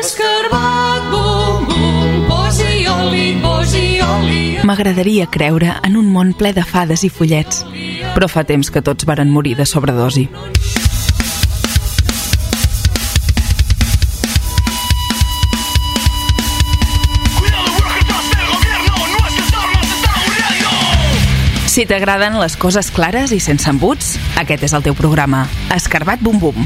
Escarbat, bum, bum, posi oli, posi oli. M'agradaria creure en un món ple de fades i follets, però fa temps que tots varen morir de sobredosi. Si t'agraden les coses clares i sense embuts, aquest és el teu programa. Escarbat Bum Bum.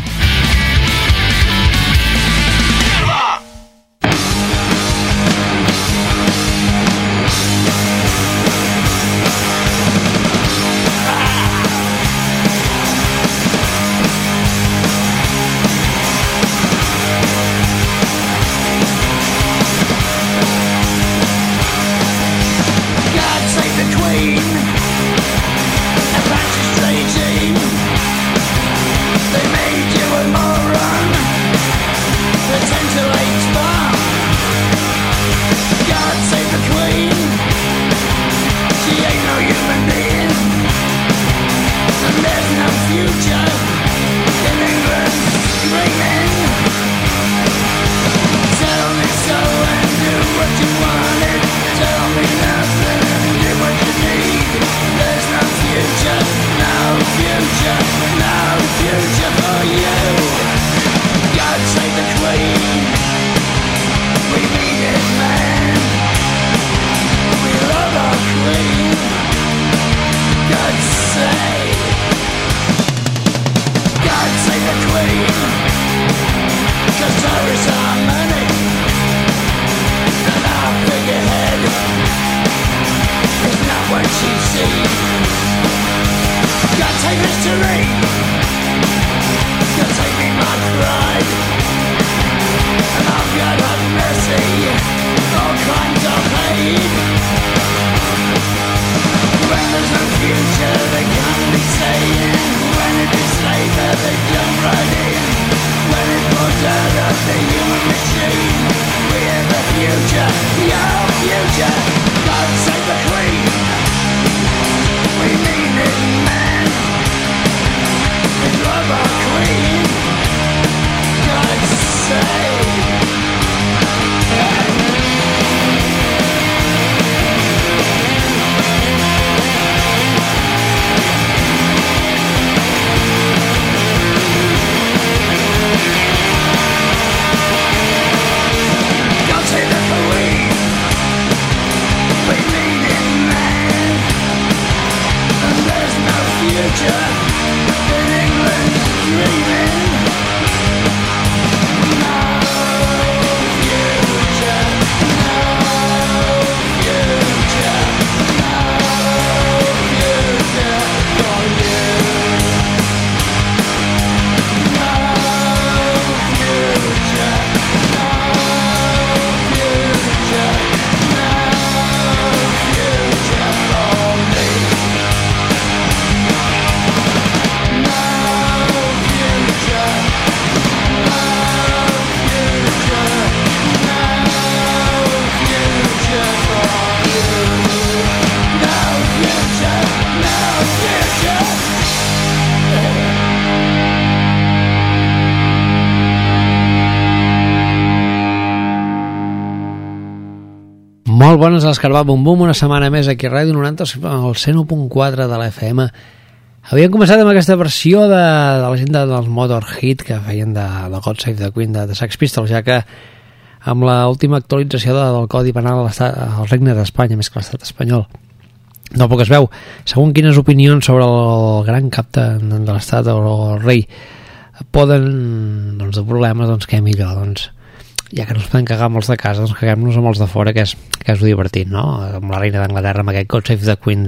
Molt bones a l'Escarbat Bum Bum, una setmana més aquí a Ràdio 90, al 101.4 de la FM. Havíem començat amb aquesta versió de la gent dels Motorhead que feien de God Save the Queen de Sex Pistols, ja que amb l'última actualització del Codi Penal al Regne d'Espanya, més que l'estat espanyol, del poc es veu, segons quines opinions sobre el gran cap de l'estat o el rei poden, doncs, de problemes, doncs què millor, doncs ja que no es poden cagar molts de casa, doncs caguem-nos amb els de fora, que és divertit, no? Amb la reina d'Anglaterra, amb aquest God Save the Queen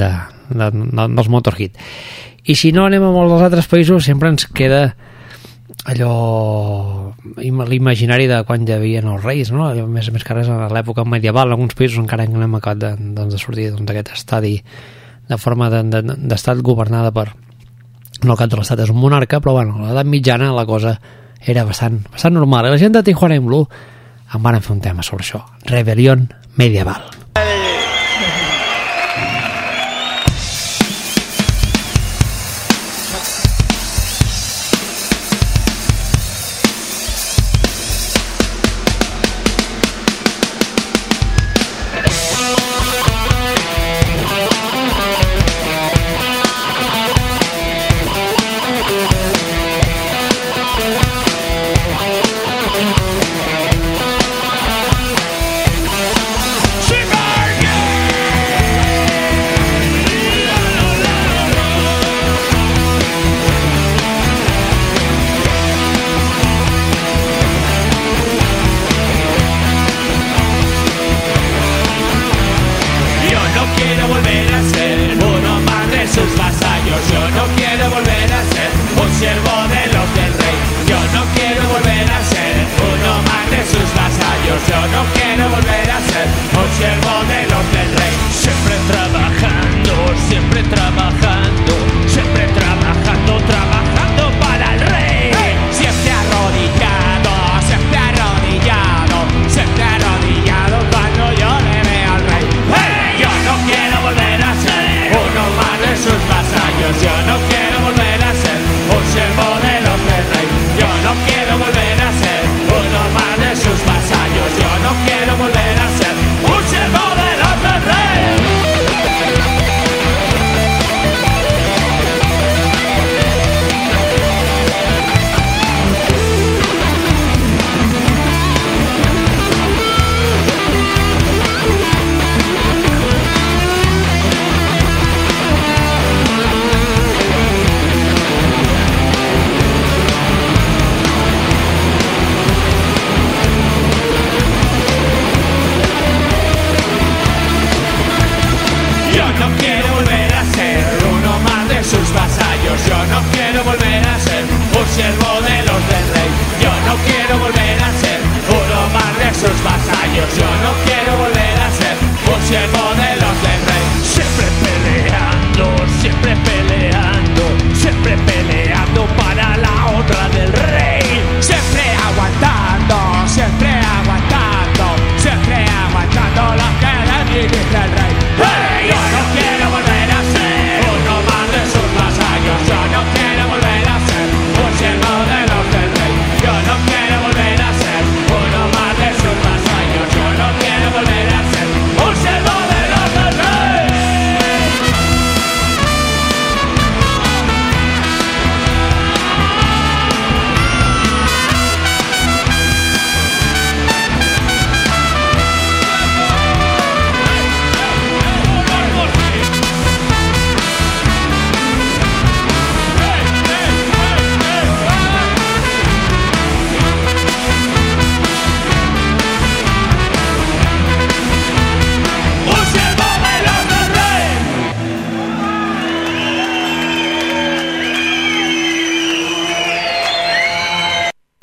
dels Motorhead. I si no anem a molts dels altres països, sempre ens queda allò, l'imaginari de quan hi havia els reis, no? A més que res, a l'època medieval, en alguns països encara no hem acabat de sortir d'aquest estadi de forma d'estat governada per, no el cap de l'estat és un monarca, però bueno, a l'edat mitjana la cosa era bastant normal. I la gent de Tijuana in Blue em van fer un tema sobre això, Rebelión Medieval.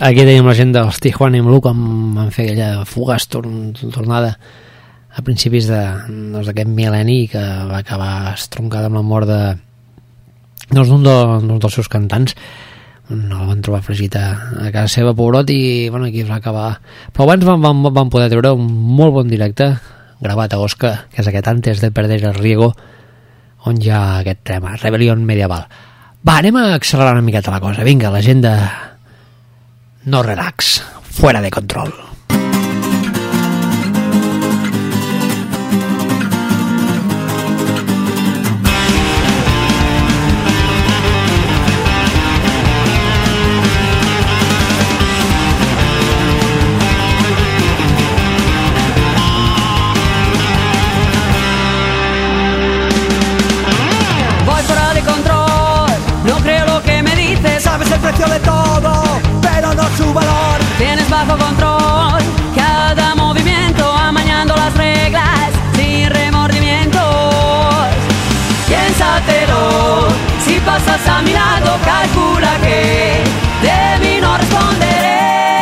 Aquí tenim la gent dels Tijuana i Blue quan van fer aquella fugaç tornada a principis d'aquest mil·lenni que va acabar estroncada amb la mort d'un dels seus cantants. El van trobar fregit a casa seva, pobrot, i bueno, aquí es va acabar. Però abans van poder treure un molt bon directe gravat a Osca, que és aquest Antes de perder el riego, on hi ha aquest tema, Rebelión Medieval. Va, anem a accelerar una miqueta la cosa. Vinga, la gent de No Relax, Fuera de Control. El precio de todo, pero no su valor. Tienes bajo control cada movimiento, amañando las reglas sin remordimientos. Piénsatelo, si pasas a mi lado, calcula que de mí no responderé.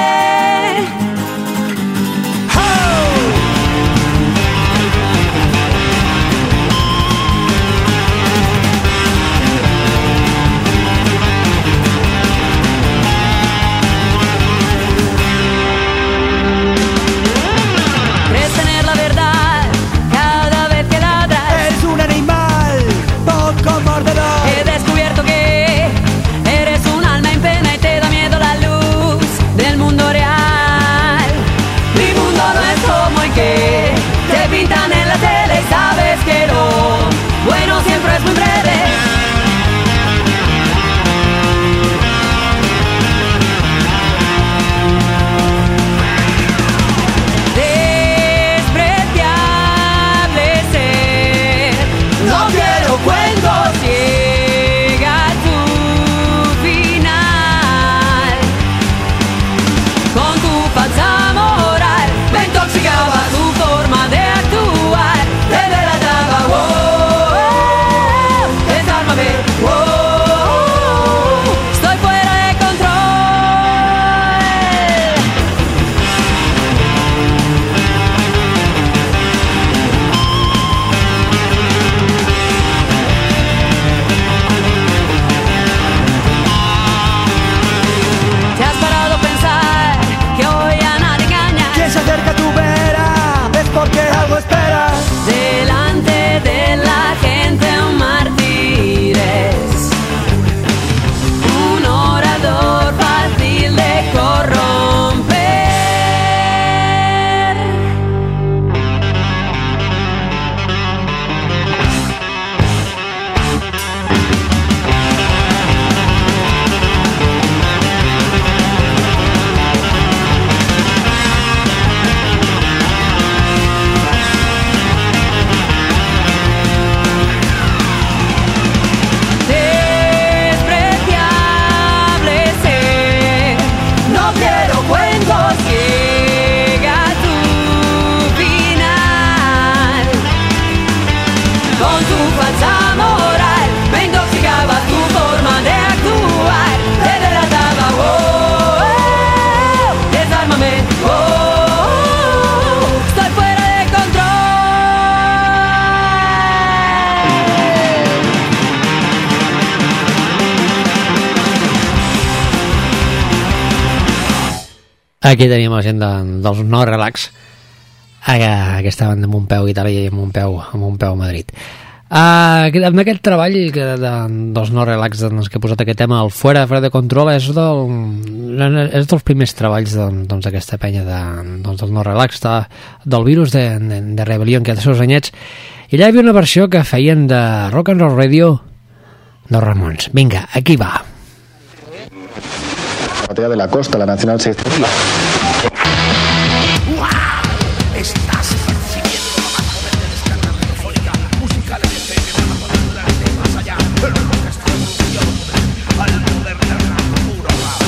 He descubierto que eres un alma en pena y te da miedo la luz del mundo real. Mi mundo no es como el que te pintan en la tele y sabes que lo bueno siempre es muy breve. Aquí teníem la gent dels No Relax, que estaven amb un peu a Itàlia i amb un peu a Madrid. Amb aquest treball dels No Relax que he posat aquest tema, el Fuera de Control, és dels primers treballs d'aquesta penya dels No Relax, del Virus de Rebelión, que té seus anyets, i allà hi havia una versió que feien de Rock and Roll Radio dels Ramones. Vinga, aquí va. Batalla de la Costa, la Nacional 6. Estás percibiendo lo más joven de descarga radiofónica, musicalmente que más allá, el rock está evolucionando al poder del rap, puro rap.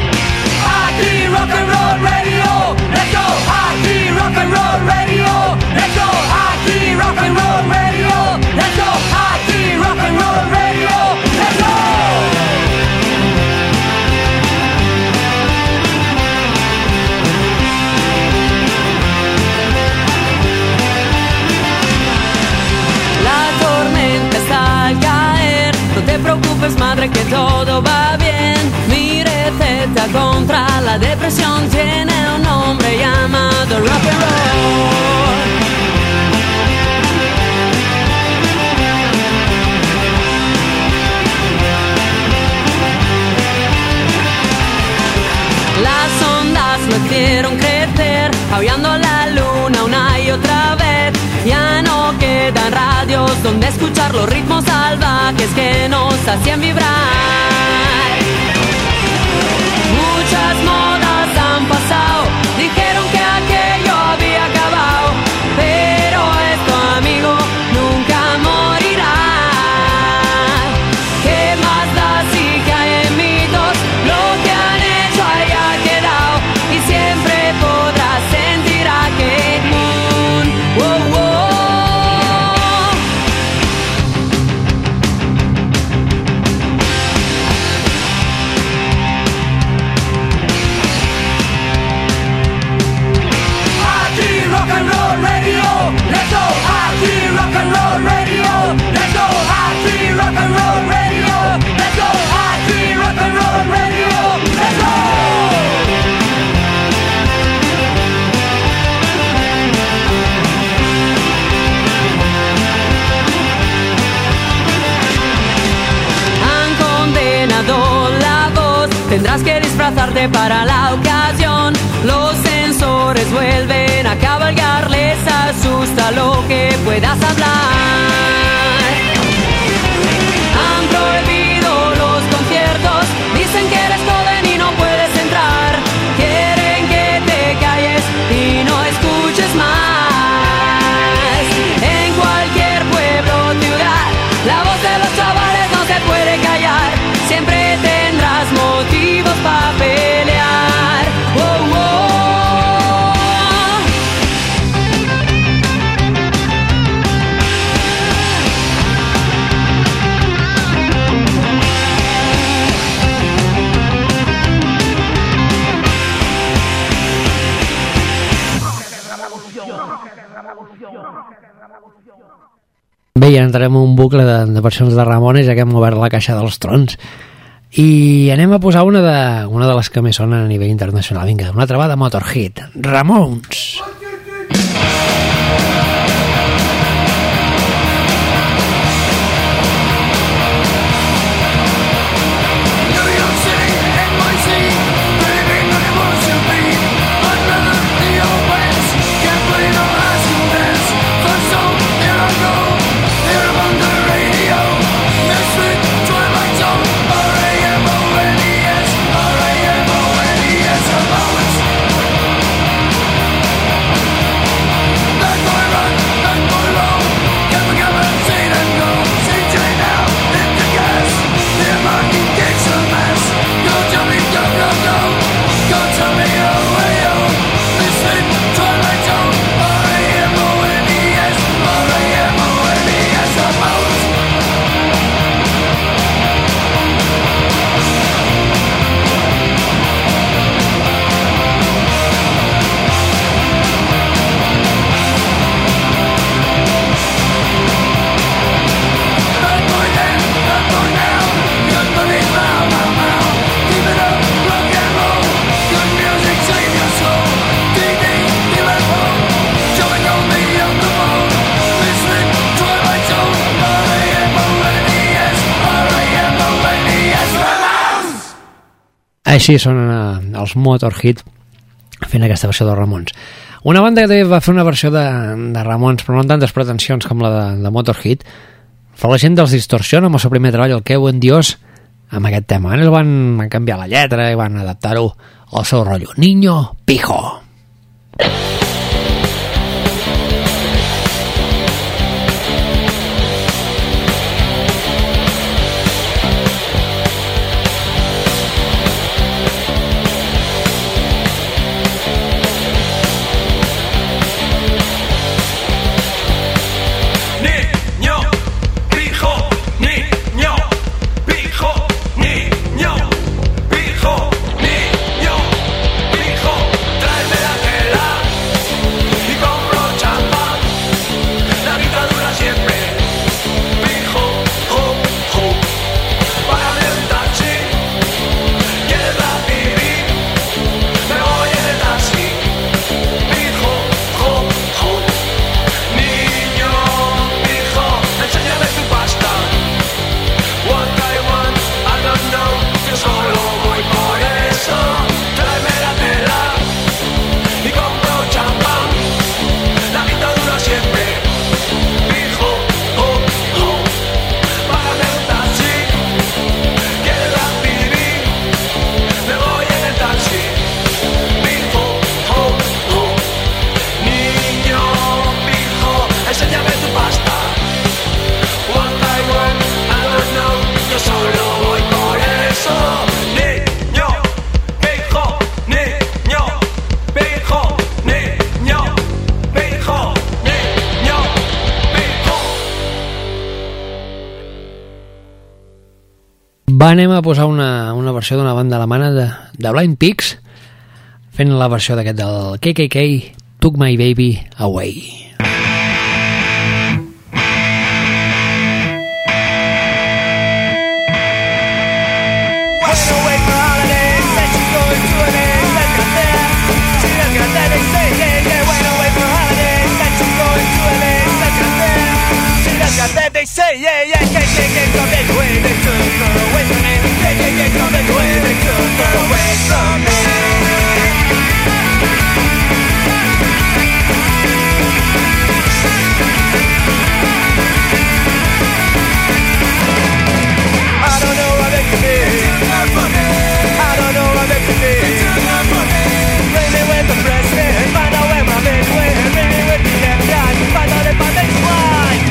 Aquí Rock and Roll Radio, let's go. Aquí Rock and Roll Radio. siempre que todo va bien. Mi receta contra la depresión tiene un nombre llamado rock and roll. Las ondas lo hicieron crecer, aullando la luna una y otra vez. Ya no quedan radios donde escuchar los ritmos salvajes que nos hacían vibrar. Muchas modas han pasado, dijeron que aquello había acabado, pero esto, amigo, nunca morirá. ¿Qué más da si caen mitos? Lo que han hecho haya quedado y siempre podrás sentir aquel moon. Wow, wow. Tendrás que disfrazarte para la ocasión. Los sensores vuelven a cabalgar, les asusta lo que puedas hablar. Han prohibido los conciertos, dicen que eres joven y no puedes entrar. Quieren que te calles y no escuches más. En cualquier pueblo o ciudad, la voz de los chavales no se puede callar. Siempre tendrás motivos para pelear. Oh, oh. Bé, ja entrarem en un bucle de versions de Ramones, ja que hem obert la caixa dels trons. I anem a posar una de les que més sonen a nivell internacional. Vinga, una altra va de Motorhead. Ramones. Així sonen els Motorhead fent aquesta versió de Ramones. Una banda que també va fer una versió de Ramones, però no amb tantes pretensions com la de Motorhead, fa la gent dels Distortion amb el seu primer treball, el Queu en Dios, amb aquest tema. Ells van canviar la lletra i van adaptar-ho al seu rotllo. Niño Pijo. Tráeme la tela. anem a posar una versió d'una banda alemana de Blind Pigs, fent la versió d'aquest del KKK, Took My Baby Away. They say, yeah, yeah, KKK, come and away, they took her away from me. KKK, come and away, they took her away from me. I don't know what they could be. I don't know what they could be. Play me with the president, find out where my bitch went. Play me with the FBI, find out if my bitch lied.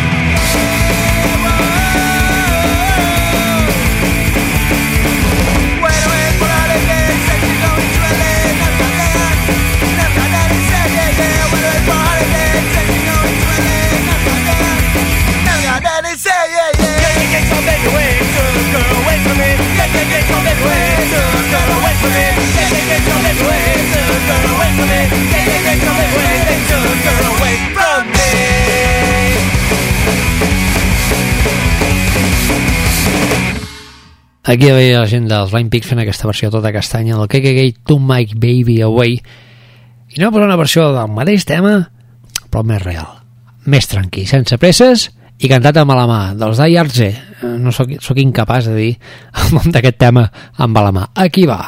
Aquí hi havia la gent dels Blind Pigs fent aquesta versió tota castanya del KKK Took My Baby Away, i no posar una versió del mateix tema però més real, més tranquil, sense presses i cantat amb la mà, dels Die Artze. No soc incapaç de dir el nom d'aquest tema amb la mà. Aquí va.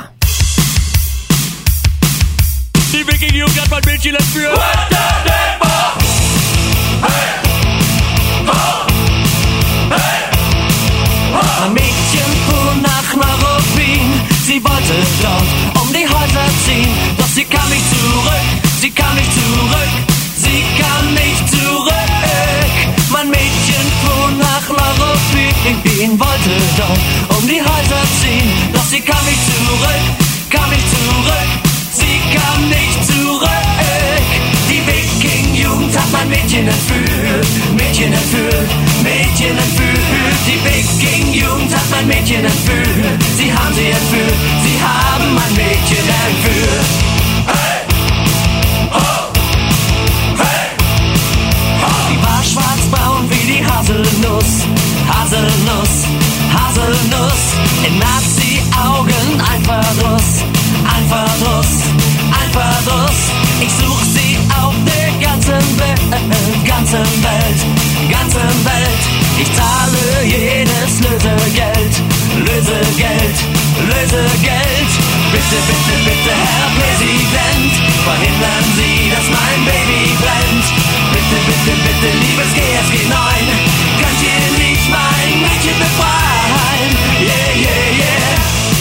Ein Mädchen fuhr nach Marokkin, sie wollte dort um die Häuser ziehen, doch sie kam nicht zurück, sie kam nicht zurück, sie kam nicht zurück. Mein Mädchen fuhr nach Marokkin, wollte dort um die Häuser ziehen, doch sie kam nicht zurück, kam nicht zurück, sie kam nicht zurück. Die Wiking-Jugend hat mein Mädchen entführt, Mädchen entführt, Mädchen entführt. Die Wiking-Jugend hat mein Mädchen entführt, sie haben sie entführt, sie haben mein Mädchen entführt. Hey! Oh! Hey! Oh! Sie war schwarzbraun wie die Haselnuss, Haselnuss, Haselnuss. In Nazi-Augen ein Verdruss, ein Verdruss, ein Verdruss. Ich such sie auf der ganzen Welt, ganzen Welt, ganzen Welt. Ich zahle jedes Lösegeld, Lösegeld, Lösegeld. Bitte, bitte, bitte, Herr Präsident, verhindern Sie, dass mein Baby brennt. Bitte, bitte, bitte, liebes GSG 9, könnt ihr nicht mein Mädchen befreien? Yeah, yeah, yeah.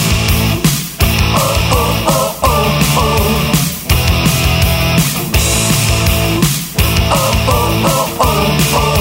Oh, oh, oh, oh, oh. Oh, oh, oh, oh, oh.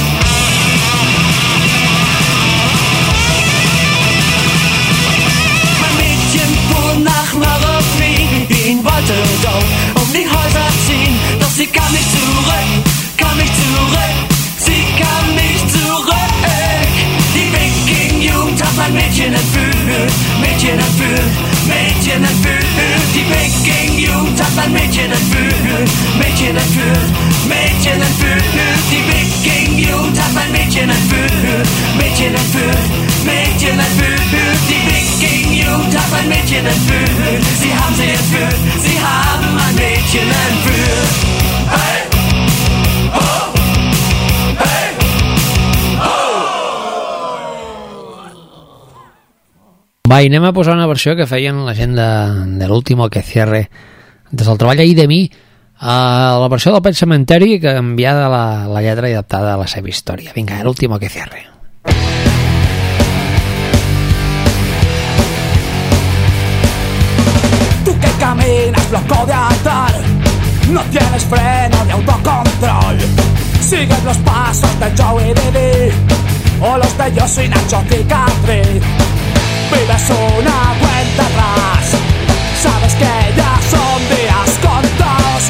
Mein Mädchen fuhr nach Marokko, wollte dort um die Häuser ziehen, doch sie kam nicht zurück, kam nicht zurück, sie kam nicht zurück. Die Wiking-Jugend hat mein Mädchen entführt, Mädchen entführt, Mädchen entführt. Die Wiking-Jugend hat mein Mädchen entführt, Mädchen entführt, Mädchen entführt. Die Wiking-Jugend hat mein Mädchen entführt, Mädchen entführt, Mädchen entführt. Die Wiking-Jugend hat mein Mädchen entführt, sie haben sie entführt, sie haben mein Mädchen entführt. Hey! Oh! Hey! Va, i anem a posar una versió que feien la gent de l'último que cierre des del treball ahir de mi, la versió del Pet Cementeri, que enviada la lletra i adaptada a la seva història. Vinga, l'último que cierre. Tú que caminas loco de andar, no tienes freno ni autocontrol, sigues los pasos de Joey Didi o los de Yo Soy Nacho Cicatriz. Vives una cuenta atrás, sabes que ya son días contados.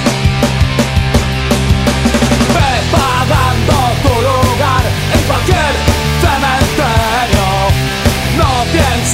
Ve pagando tu lugar en cualquier cementerio. No pienses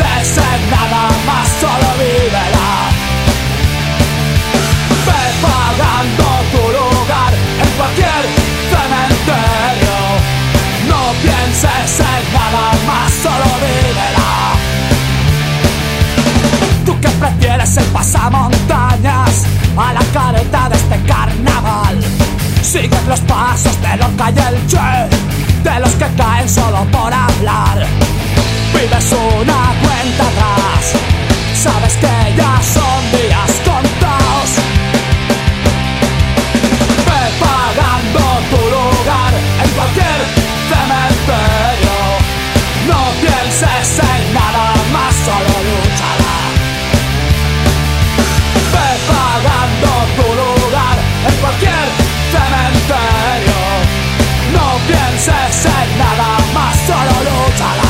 Siguen los pasos de Lorca y el Che, de los que caen solo por hablar. Vives una cuenta atrás, sabes que ya son días contados. Ve pagando tu lugar en cualquier cementerio. No pienses en nada más, solo luchará. Ve pagando tu lugar en cualquier cementerio. No pienses en nada más, solo luchará.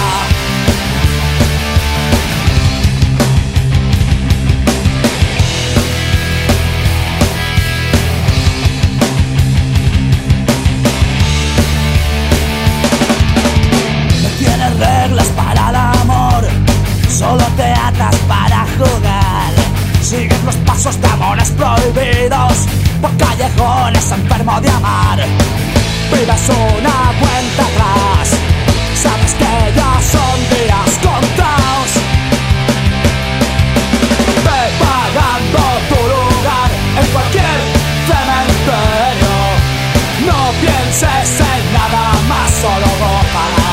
Reglas para el amor, solo te atas para jugar. Sigues los pasos de amores prohibidos por callejones enfermo de amar. Vives una cuenta atrás, sabes que ya son días contados. Ve pagando tu lugar en cualquier cementerio. No pienses en nada más, solo gózala.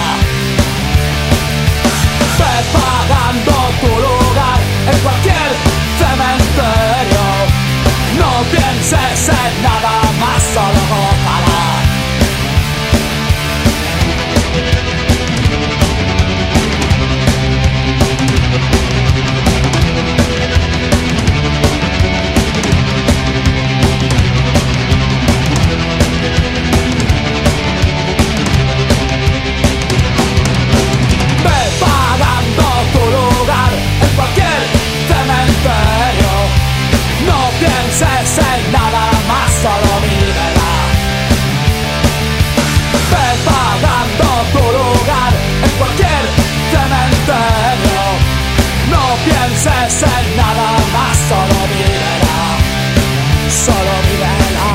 Ve pagando tu lugar en cualquier cementerio. No pienses en nada más, solo gózala. Pienses en nada más, solo vívela. Ve pagando tu lugar en cualquier cementerio. No pienses en nada más, solo vívela. Solo vívela.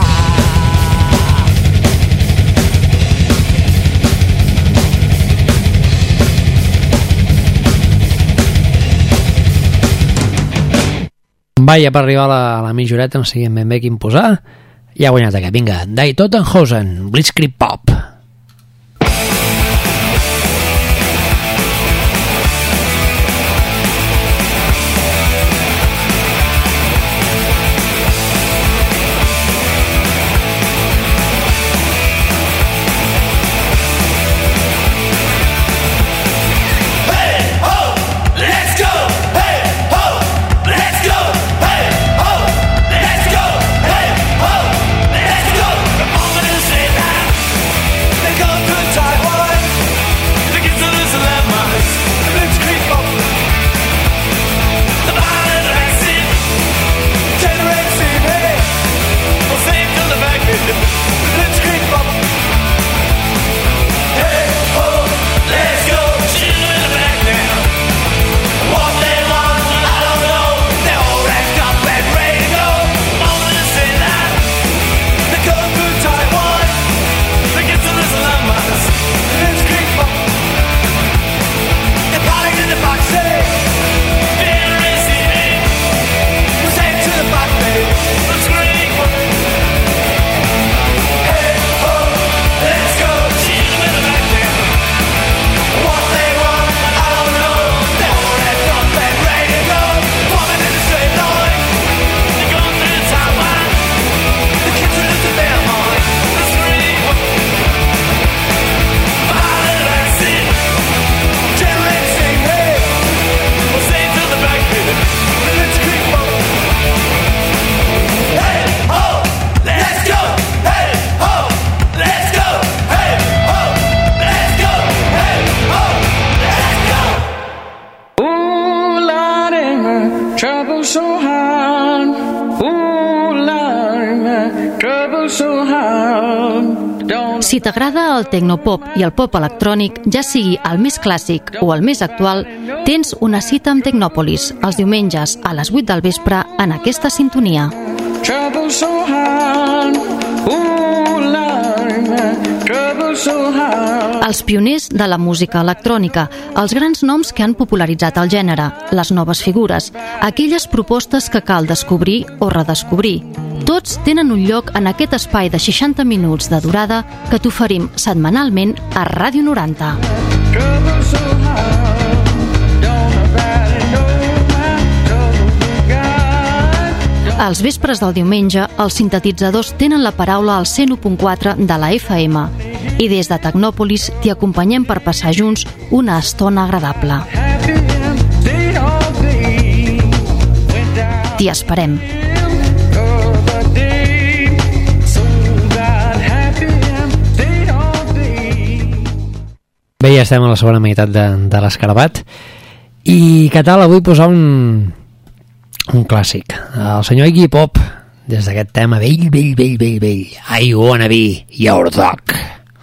Vaja, per arribar a la mitjoreta no sabíem ben bé quin posar. Ja ha guanyat aquest, vinga. Die Totenhausen, Blitzkrieg Pop. Si t'agrada el tecnopop i el pop electrònic, ja sigui el més clàssic o el més actual, tens una cita amb Tecnòpolis els diumenges a les 8 del vespre en aquesta sintonia. Trouble so hard, ooh, Lord, trouble Els pioners de la música electrònica, els grans noms que han popularitzat el gènere, les noves figures, aquelles propostes que cal descobrir o redescobrir. Tots tenen un lloc en aquest espai de 60 minuts de durada que t'oferim setmanalment a Ràdio 90. Als vespres del diumenge, els sintetitzadors tenen la paraula al 101.4 de la FM i des de Tecnòpolis t'hi acompanyem per passar junts una estona agradable. T'hi esperem. Bé, ja estem a la segona meitat de l'Escarabat. I què tal avui posar un clàssic? El senyor Iggy Pop, des d'aquest tema vell, I Wanna Be Your Dog.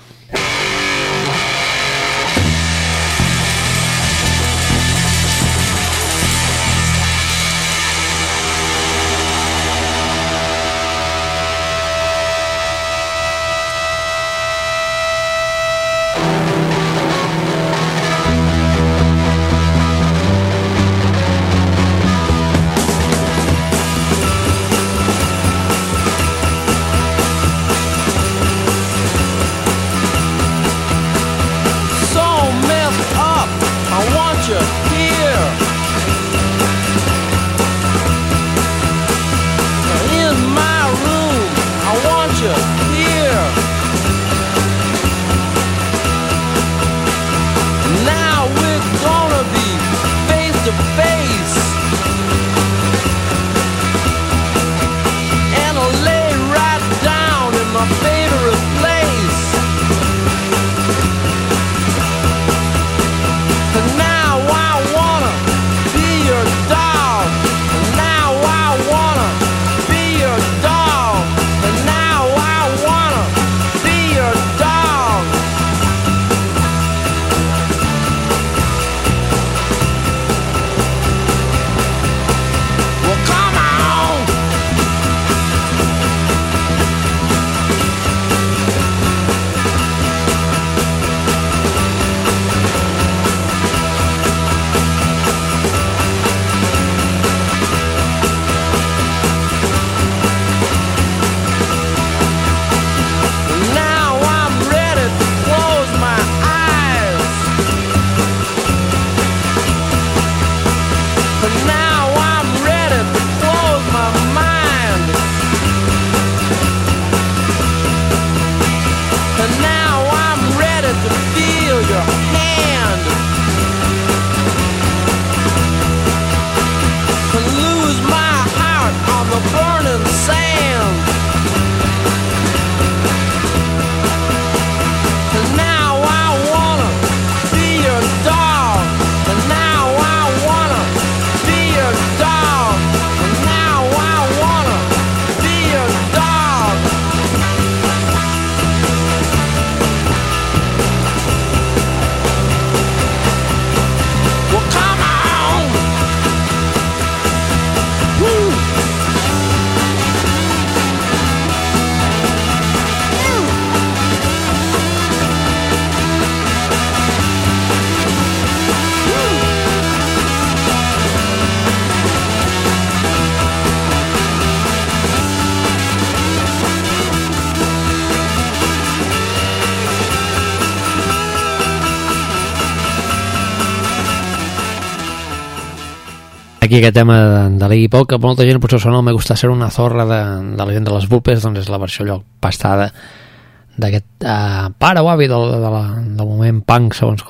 Aquí aquest tema de l'Iggy Pop, que molta gent potser sona Me gusta ser una zorra de la gent de les Vulpes, doncs és la versió allò pastada d'aquest pare o avi del moment punk, segons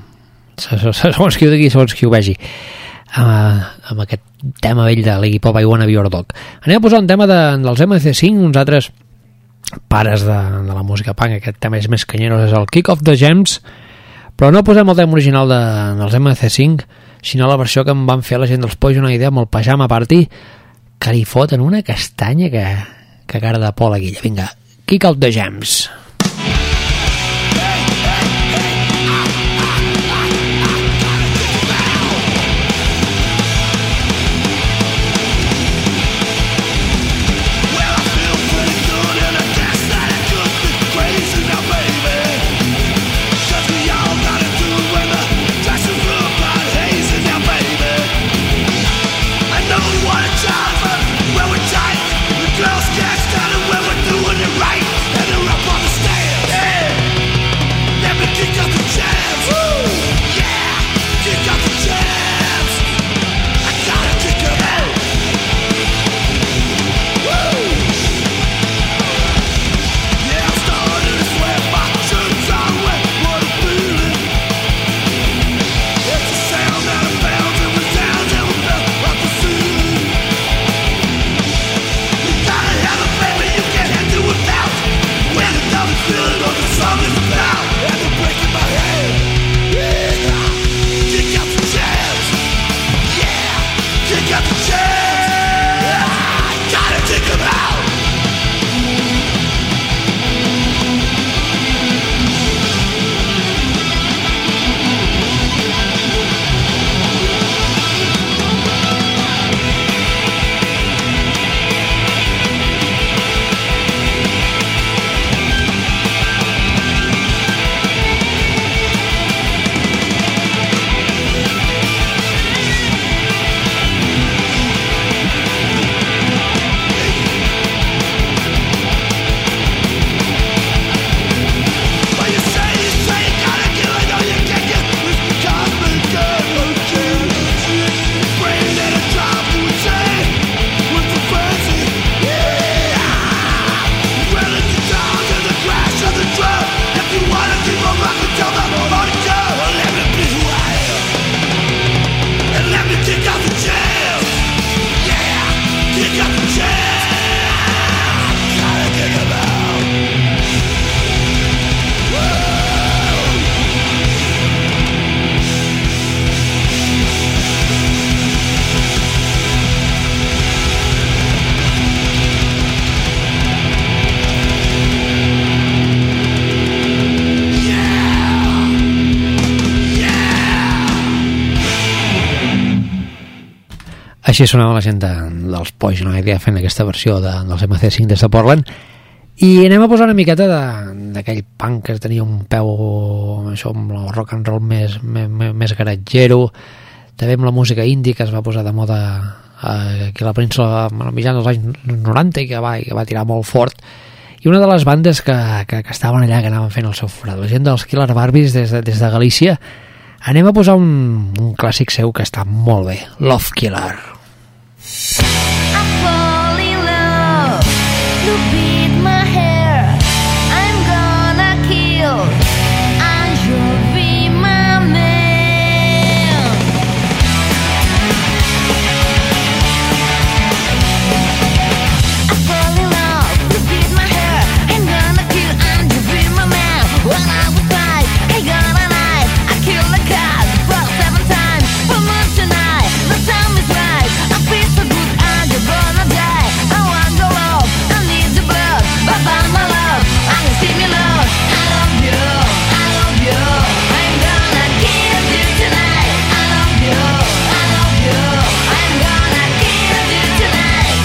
qui ho digui, segons qui ho vegi, amb aquest tema vell de l'Iggy Pop, I Wanna Be Your Dog. Anem a posar un tema dels MC5, uns altres pares de la música punk. Aquest tema és més canyeros, és el Kick of the Gems, però no posem el tema original dels MC5, sinó la versió que em van fer la gent dels Poison Idea amb el Pajama Party, que li foten una castanya que cara de Pol Aguilla. Vinga, Kick Out the Gems. Well, I feel pretty good and I guess that I could be crazy now, baby. Així sonava la gent dels Poison Idea fent aquesta versió dels MC5 des de Portland. I anem a posar una miqueta d'aquell punk que tenia un peu això, amb el rock and roll més garatgero, també amb la música indie que es va posar de moda aquí a la península a mitjans dels anys 90 i que va tirar molt fort, i una de les bandes que estaven allà, que anaven fent el seu forat, la gent dels Killer Barbies des de Galícia. Anem a posar un clàssic seu que està molt bé, Love Killer. I fall in love, you beat my hair, I'm gonna kill, and you'll be my man. I fall in love, you beat my hair, I'm gonna kill, and you'll be my man. When I was 5, I got a knife, I killed a cat, well 7 times, for much tonight, the time is right, I feel so good, and you're gonna die. I want your love, I need your blood, but by my love, I can see me love. I love you, I love you, I'm gonna kill you tonight. I love you, I love you, I'm gonna kill you tonight.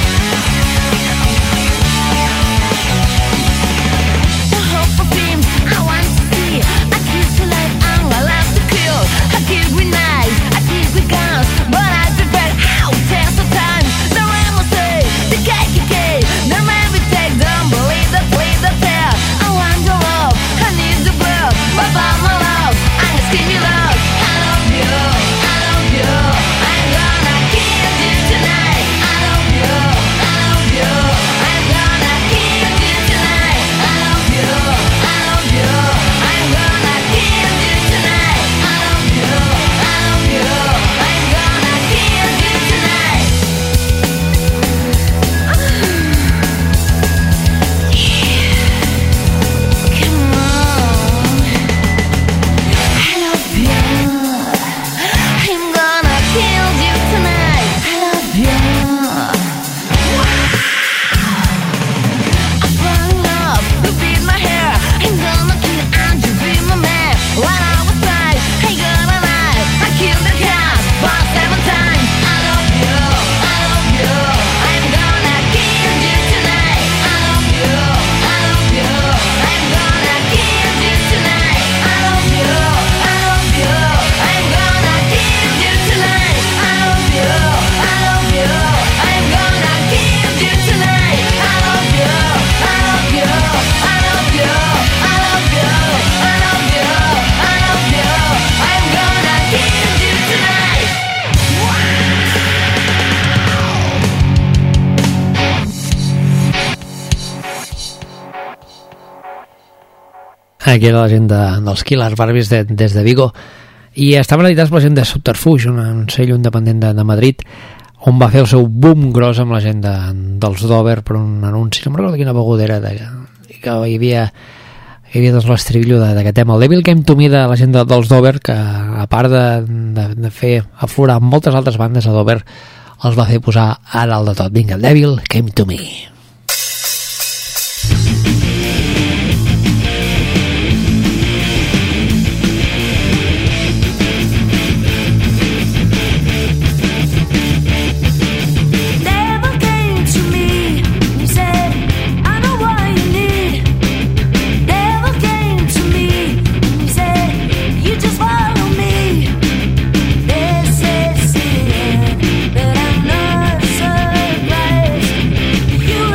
The hope of dreams I want to see, I kiss you like I'm alive to kill. I kill with knives, I kill with guns, but I prefer out tens of times. The MSA, the KKK, the man we take, don't believe the tale. I want your love, I need the blood, but by my love, I can scream you love. I love you, I love you, I'm gonna kill you tonight. I love you, I love you, I'm gonna kill you tonight. I love you, I love you, I'm gonna kill you tonight. I love you, I love you, I'm gonna kill you tonight. Come on, I love you, I'm gonna kill you tonight. I love you. I fall in love, you beat my hair, I'm gonna kill and you be my man. When I was 5, I got a knife, I killed the cat, but 7 times. I love you, I love you, I'm gonna kill you tonight. I love you, I love you, I'm gonna kill you tonight. I love you, I love you, I'm gonna kill you tonight. I love you, I love you, I'm gonna kill you tonight. I love you, I love you, I love you, I love you, I love you, I love you, I'm gonna kill you tonight. Aquí era la gent dels Killer Barbies des de Vigo, i estaven editats per la gent de Subterfuge, un sello independent de Madrid, on va fer el seu boom gros amb la gent dels Dover per un anunci, no me'n recordo quina beguda era, que hi havia doncs l'estribillo d'aquest tema, el Devil Came to Me, de la gent dels Dover, que a part de fer aflorar moltes altres bandes, a Dover els va fer posar a dalt de tot. Vinga, el Devil Came to Me. Devil came to me, he said, I know what you need. Devil came to me, he said, you just follow me. This is it, but I'm not surprised. You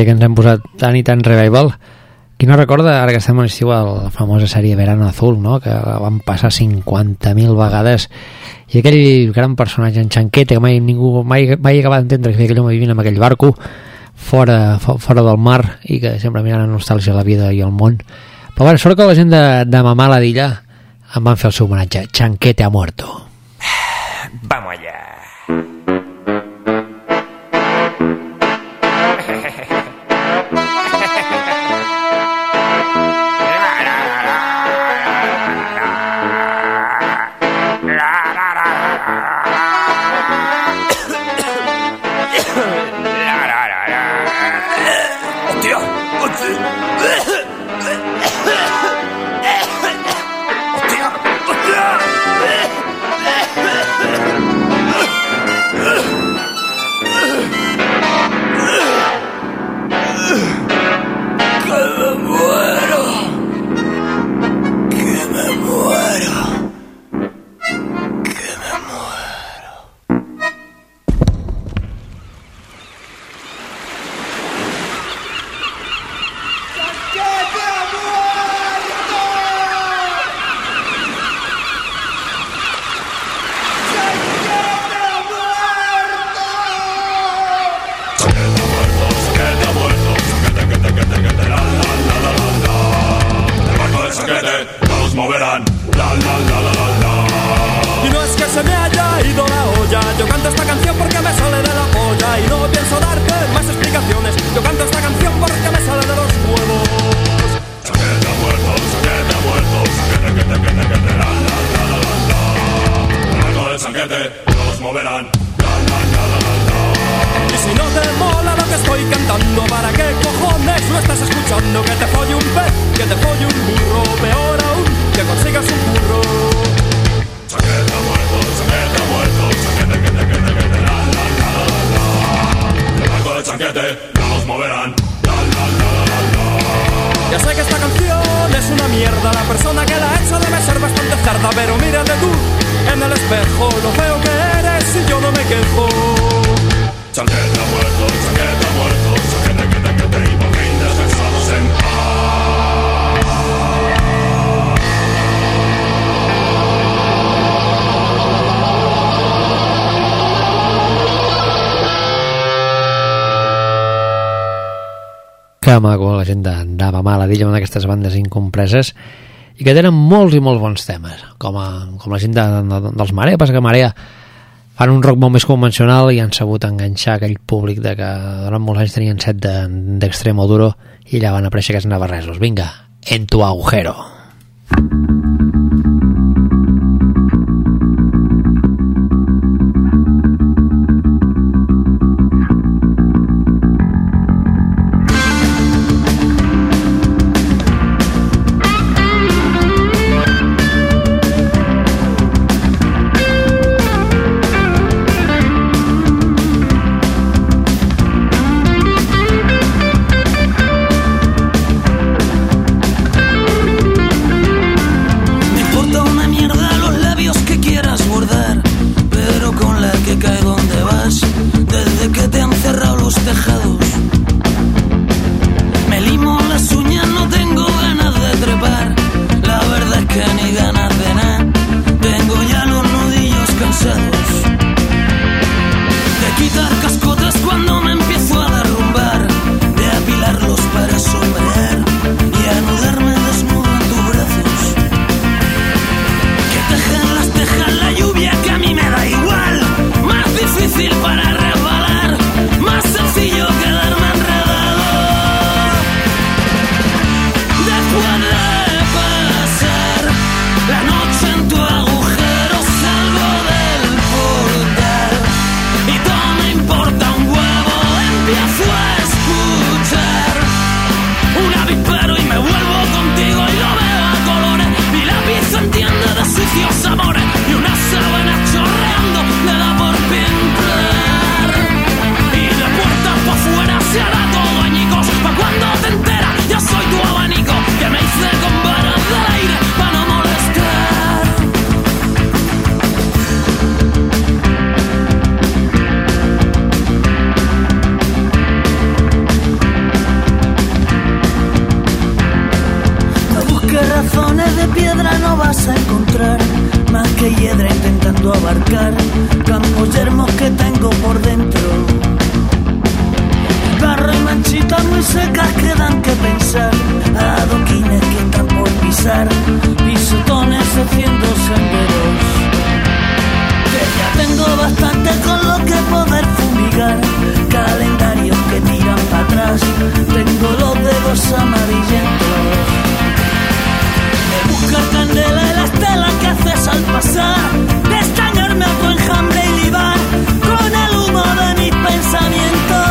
que ens hem posat tant i tant revival. Qui no recorda, ara que estem a l'estiu, la famosa sèrie Verano Azul, no? Que la van passar 50.000 vegades, i aquell gran personatge, en Chanquete, que mai acaba d'entendre que feia aquell home vivint amb aquell barco fora del mar, i que sempre mirant amb nostàlgia la vida i el món. Però bueno, sort que la gent de Mamà Ladilla em van fer el seu homenatge. Chanquete ha muerto. Vamos allá. Que maco, la gent de Mamà Ladilla, una d'aquestes bandes incompreses i que tenen molts i molts bons temes, com la gent dels Marea. Passa que Marea fan un rock molt més convencional i han sabut enganxar aquell públic de que durant molts anys tenien set d'Extremo Duro, i allà van aparèixer aquests navarresos. Vinga, En tu agujero. puedo abarcar, campos yermos que tengo por dentro. Barro y manchitas muy secas que dan que pensar, adoquines que están por pisar, pisotones haciendo senderos. Que ya tengo bastante con lo que poder fumigar, calendarios que tiran para atrás, tengo los dedos amarillentos. De buscar candela en las telas que haces al pasar, de extrañarme a tu enjambre y libar con el humo de mis pensamientos.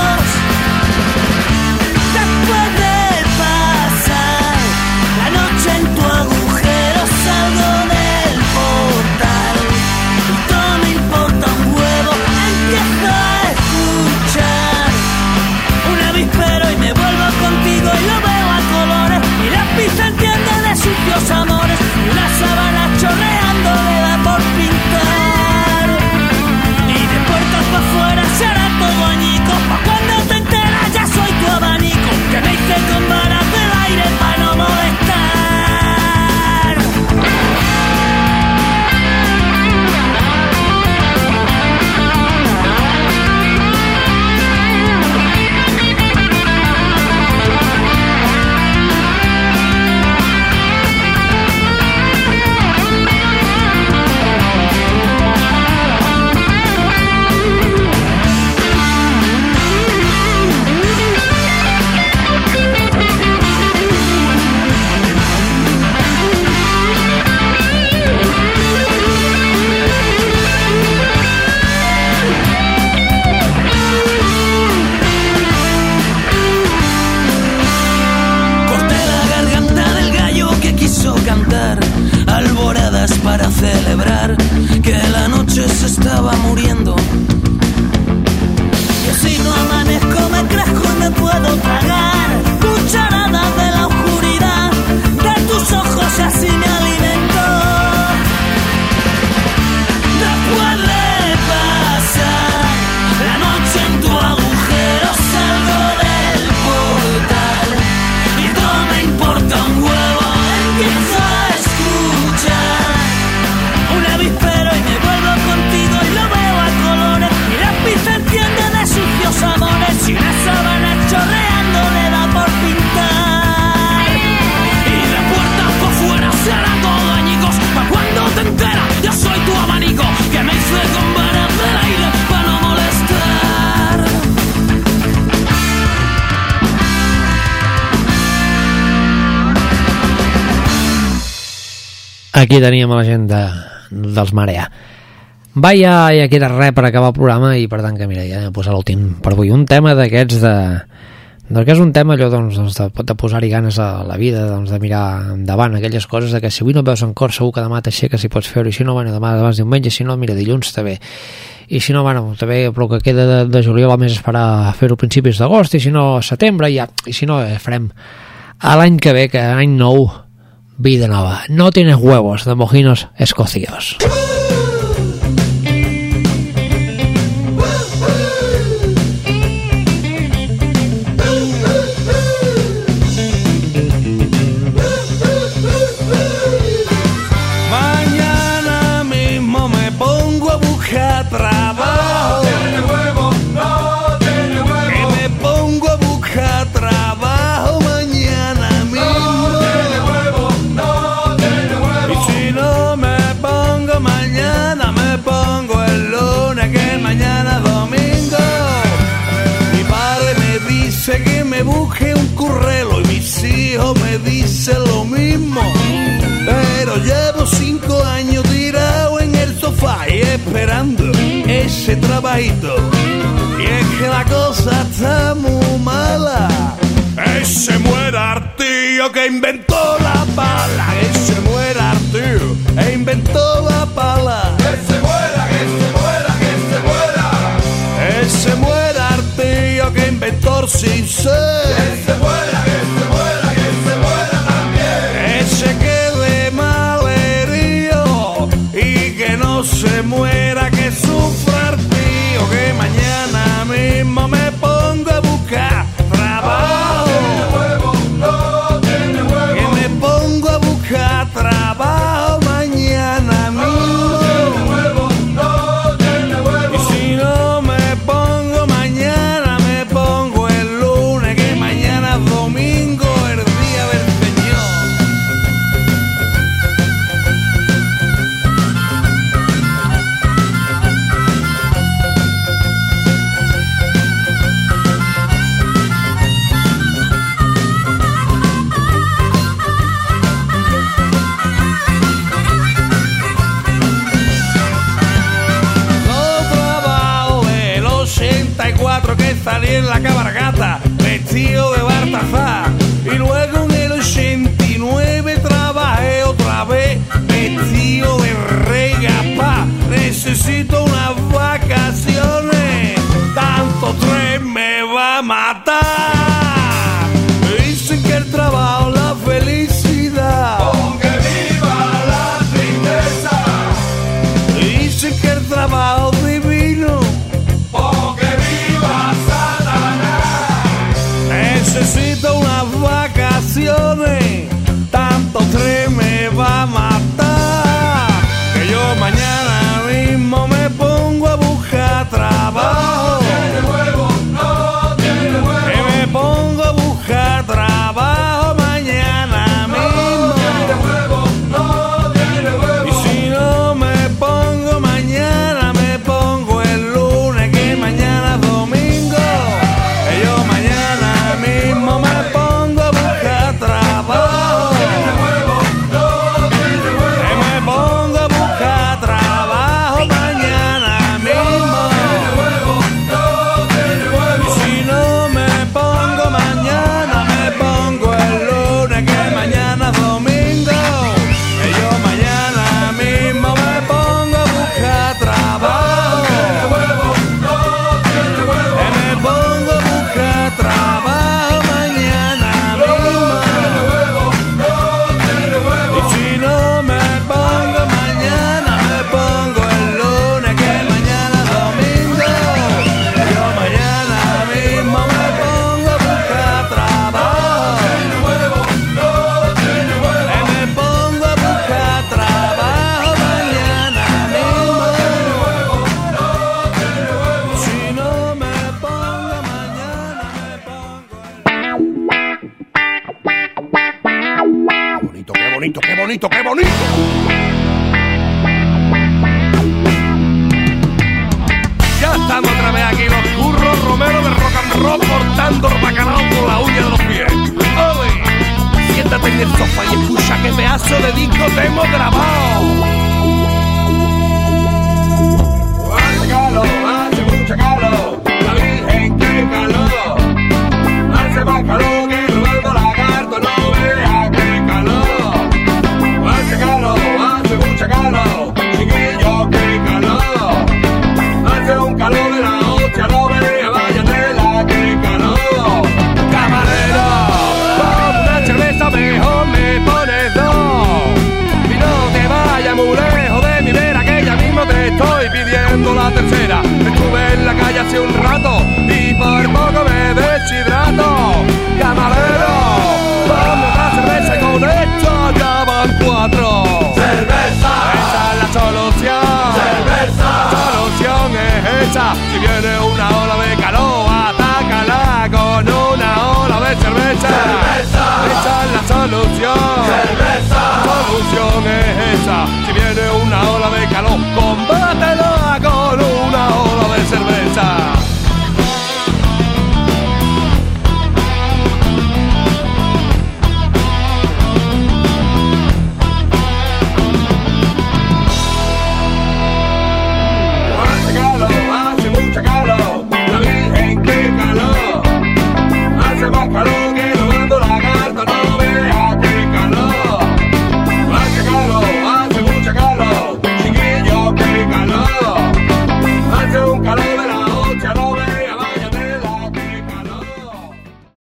Después de pasar la noche en tu agujero salgo del portal y todo me importa un huevo, empiezo a escuchar un avispero y me vuelvo contigo y lo veo a colores y la pista entiende de sucios amores y una sábana chorreando le da por pintar y de puertas para afuera se hará todo añico pa' cuando te enteras ya soy tu abanico que me hice con varas del aire pa' no molestar. Cantar alboradas para celebrar que la noche se estaba muriendo. Y si no amanezco me crezco y me puedo tragar cucharadas de la oscuridad de tus ojos y así me alimento. Después de pasar la noche en tu agujero salgo del portal y todo me importa un huevo. Empiezo a escuchar un avispero y me vuelvo contigo y lo veo a colores y la pista entiende de sucios amores y una sábana chorreando le da por pintar y de puertas por fuera se hará todo añicos pa' cuando te enteras yo soy tu abanico que me hice con varas del aire pa' no molestar. Aquí teníem a la gent dels Marea. Va, ja queda res per acabar el programa i per tant que mira, ja he posat l'últim per avui. Un tema d'aquests que és un tema allò de posar-hi ganes a la vida, de mirar endavant aquelles coses, de que si avui no veus en cor segur que demà t'aixeques i pots fer-ho, i si no, bueno, demà és diumenge, si no, mira, dilluns també, i si no, bueno, també però que queda de juliol més esperar fer-ho a principis d'agost, i si no, setembre, i si no, farem a l'any que ve, que any nou, vida nova. No tienes huevos, de Mojinos Escocios. Mañana mismo me pongo a buscar trabajo. No tiene huevo. Que me pongo a buscar trabajo mañana mismo. No tiene huevo. Y si no me pongo mañana, me pongo el lunes, que mañana es domingo. Mi padre me dice que me busque un currelo y mis hijos me dicen lo mismo. Pero llevo 5 años tirado en el sofá y esperando ese trabajito. Y es que la cosa está muy mala. Ese muera el tío que inventó la pala. Ese muera el tío que inventó la pala. Que se muera, que se muera, que se muera. Ese muera el tío que inventó el cincel. Que se muera, que se muera, que se muera también. Ese quede mal herido y que no se muera, que sufra el tío, que mañana mismo me pongo a buscar trabajo. No tiene huevo. Que me pongo a buscar trabajo mañana mismo. No tiene huevo. a matar. Dicen que el trabajo es la felicidad. Aunque viva la tristeza. Dicen que el trabajo es divino. Aunque viva Satanás. Necesito unas vacaciones. Tanto tren me va a matar. Que yo mañana mismo me pongo a buscar trabajo. No tiene huevo, no tiene huevo. Que me pongo a buscar trabajo mañana mismo. No tiene huevo, no tiene huevo. Y si no me pongo mañana, me pongo el lunes, que mañana es domingo. Que yo mañana mismo me pongo a buscar trabajo. No tiene huevo, no tiene huevo. Que me pongo a buscar trabajo mañana mismo. No tiene huevo, no tiene huevo. Y si no me pongo mañana, me pongo el lunes, que mañana es domingo. Que yo mañana mismo me pongo a buscar trabajo. No tiene huevo, no tiene huevo. Que me pongo a buscar trabajo mañana mismo. No tiene huevo, no tiene huevo. Y si no me pongo mañana, me pongo el lunes, que mañana es domingo. Que yo mañana mismo me pongo a buscar trabajo. No tiene huevo, no tiene huevo. Que me pongo a buscar trabajo mañana mismo. No tiene huevo, no tiene huevo. Y si no me pongo mañana, me pongo el... Qué bonito, qué bonito, qué bonito, qué bonito. Ya estamos otra vez aquí los curros Romero de rock and roll, cortando el bacalao con la uña de los pies. ¡Ole! Siéntate en el sofá y escucha qué pedazo de disco te hemos grabado. Hace calor, hace mucho calor. La Virgen, qué calor. Hace más calor que Roberto Lagarto, no vea qué calor. Hace calor, hace mucho calor. Chiquillo, qué calor. Hace un calor de la hostia, no vea, vaya tela, qué calor. Camarero, con una cerveza mejor me pones dos. Y no te vayas muy lejos de mi vera, que ya mismo te estoy pidiendo la tercera. Estuve en la calle hace un rato y por poco me deshidrato. Camarero, dame otra cerveza y con esto ya van 4. ¡Cerveza! Esa es la solución. ¡Cerveza! La solución es esa. Si viene una ola de calor, atácala con una ola de cerveza. ¡Cerveza! Esa es la solución. ¡Cerveza! La solución es esa. Si